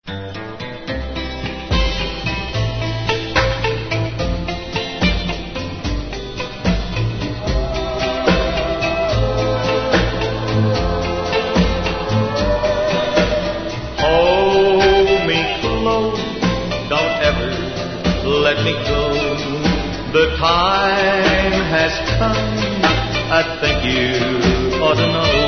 Hold me close, don't ever let me go. The time has come, I think you ought to know.